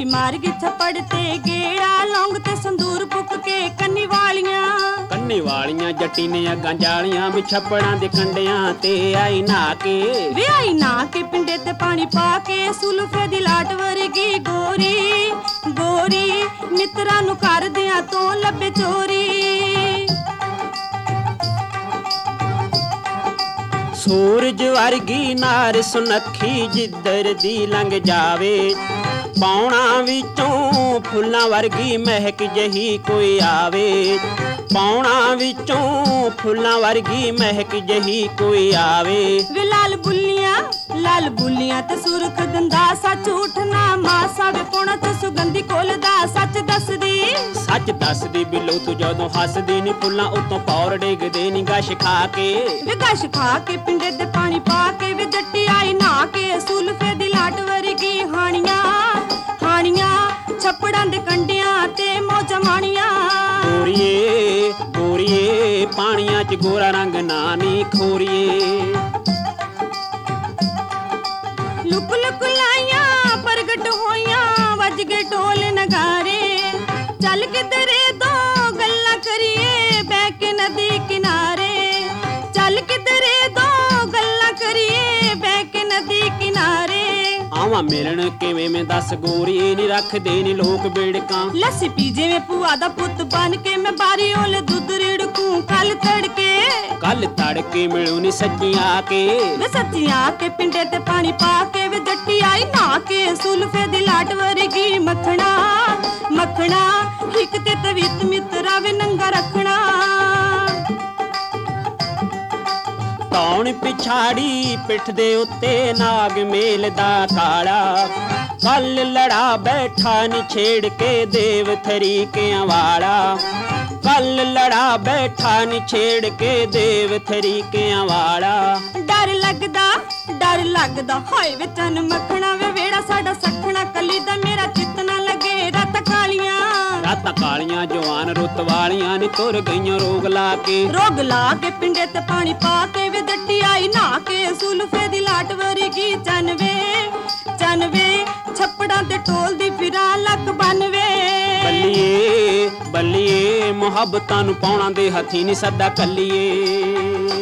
ਜੱਟੀ ਮਾਰ ਗਈ ਥੱਪੜ ਤੇ ਗੇੜਾ, ਲੌਂਗ ਤੇ ਸੰਦੂਰ ਪੁੱਕ ਕੇ ਕੰਨੀ ਵਾਲੀਆਂ ਜੱਟੀ ਨੇ ਅੱਗਾਂ ਜਾਲੀਆਂ ਵੀ ਛੱਪੜਾਂ ਦੇ ਕੰਡਿਆਂ ਤੇ ਆਈ ਨਹਾ ਕੇ, ਵੇ ਆਈ ਨਹਾ ਕੇ ਪਿੰਡੇ ਤੇ ਪਾਣੀ ਪਾ ਕੇ, ਸੁਲਫੇ ਦੀ ਲਾਟ ਵਰਗੀ ਗੋਰੀ ਗੋਰੀ, ਮਿੱਤਰਾਂ ਨੂੰ ਕਰਦਿਆਂ ਤੋਂ ਲੱਭੇ ਚੋਰੀ। ਸੂਰਜ ਵਰਗੀ ਨਾਰ ਸੁਨੱਖੀ ਜਿੱਧਰ ਦੀ ਲੰਘ ਜਾਵੇ, ਪੌਣਾ ਵਿੱਚੋਂ ਫੁੱਲਾਂ ਵਰਗੀ ਮਹਿਕ ਜਹੀ ਕੋਈ ਆਵੇ, ਪੌਣਾ ਵਿੱਚੋਂ ਫੁੱਲਾਂ ਵਰਗੀ ਮਹਿਕ ਜਹੀ ਕੋਈ ਆਵੇ। ਵੇ ਲਾਲ ਬੁੱਲੀਆਂ ਤੇ ਸੁਰਖ ਦੰਦਾ, ਸੱਚ ਉਠਣਾ ਮਾਸਾ ਵੇ ਪੌਣਾ ਤੇ ਸੁਗੰਧੀ ਕੋਲ ਦਾ, ਸੱਚ ਦੱਸਦੀ ਬਿੱਲੋ ਤੂੰ ਜਦੋਂ ਹੱਸਦੀ ਨੀ, ਫੁੱਲਾਂ ਉਤੋਂ ਪੌਰ ਡੇਗਦੇ ਨੀ ਗਸ਼ ਖਾ ਕੇ ਪਿੰਡੇ ਤੇ ਪਾਣੀ ਪਾ ਕੇ, ਵੇ ਜੱਟੀ ਆਈ ਨਹਾ ਕੇ, ਸੁਲਫੇ ਦੀ ਲਾਟ ਵਰਗੀ ਹਾਣੀਆਂ ਛੱਪੜਾਂ ਦੇ ਕੰਡਿਆਂ ਤੇ ਮੌਜਾਂ ਮਾਣੀਆਂ। ਗੋਰੀਏ ਪਾਣੀਆਂ ਚ ਗੋਰਾ ਰੰਗ ਨਾ ਨੀ ਖੋਰੀਏ, ਲੁਕ ਲਾਈਆਂ ਪ੍ਰਗਟ ਹੋਈਆਂ, ਵੱਜ ਗਏ ਢੋਲ ਨਗਾਰੇ, ਚੱਲ ਕਿਧਰੇ ਦੋ ਗੱਲਾਂ ਕਰੀਏ ਬਹਿ ਕੇ ਨਦੀ ਕਿਨਾਰੇ, ਚੱਲ ਕਿਧਰੇ ਦੋ ਗੱਲਾਂ ਕਰੀਏ ਬਹਿ ਕੇ ਨਦੀ ਕਿਨਾਰੇ। ਆਵਾਂ ਮਿਲਣ ਕਿਵੇਂ ਮੈਂ ਦੱਸ ਗੋਰੀ, ਨੀ ਰੱਖਦੇ ਨੀ ਲੋਕ ਬੇੜਕਾਂ, ਲੱਸੀ ਪੀ ਜਿਵੇਂ ਭੂਆ ਦਾ ਪੁੱਤ ਬਣ ਕੇ, ਮੈਂ ਬਾਰੀ ਓਲੇ ਦੁੱਧ ਰਿੜਕੂ ਕੱਲ ਤੜਕੇ ਮਿਲੂ ਨੀ ਸੱਚੀਆਂ ਕੇ, ਵੇ ਸੱਚੀਆਂ ਕੇ ਪਿੰਡੇ ਤੇ ਪਾਣੀ ਪਾ ਕੇ, ਵੇ ਜੱਟੀ ਆਈ ਨਹਾ ਕੇ, ਸੁਲਫੇ ਦੀ ਲਾਟ ਵਰਗੀ ਮੱਖਣਾ ਹਿੱਕ ਤੇ ਤਵੀਤ ਮਿੱਤਰਾ ਵੇ ਨੰਗਾ ਰੱਖਣਾ। ਧੌਣ ਪਿਛਾੜੀ ਪਿੱਠ ਦੇ ਉੱਤੇ ਨਾਗ ਮੇਲ ਦਾ ਕਾਲਾ, ਕੱਲ ਲੜਾ ਬੈਠਾ ਨੀ ਛੇੜ ਕੇ ਦੇਵ ਥਰੀਕਿਆਂ ਵਾਲਾ, ਕੱਲ ਲੜਾ ਬੈਠਾ ਨੀ ਛੇੜ ਕੇ ਦੇਵ ਥਰੀਕਿਆਂ ਵਾਲਾ। ਡਰ ਲੱਗਦਾ ਹਾਏ ਵੇ ਤਨ ਮੱਖਣਾ ਵੇ ਵੇੜਾ ਸਾਡਾ ਸਖਣਾ, ਕੱਲੀ ਦਾ ਮੇਰਾ ਚਿੱਤ ਨਾ ਲੱਗੇ ਰਾਤਾਂ ਕਾਲੀਆਂ ਜਵਾਨ ਰੁੱਤ ਵਾਲੀਆਂ ਨੀ ਤੁਰ ਗਈਆਂ ਰੋਗ ਲਾ ਕੇ ਪਿੰਡੇ ਤੇ ਪਾਣੀ ਪਾ ਕੇ, ਵੇ ਜੱਟੀ ਆਈ ਨਹਾ ਕੇ, ਸੁਲਫੇ ਦੀ ਲਾਟ ਵਰਗੀ ਚਨਵੇ ਛੱਪੜਾਂ ਤੇ ਢੋਲਦੀ ਫਿਰਾਂ ਲੱਕ ਬੰਨਵੇ। ਬੱਲੀਏ ਮੁਹੱਬਤਾਂ ਨੂੰ ਪਾਉਣਾ ਦੇ ਹੱਥੀ ਨੀ ਸੱਦਾ ਕੱਲੀਏ।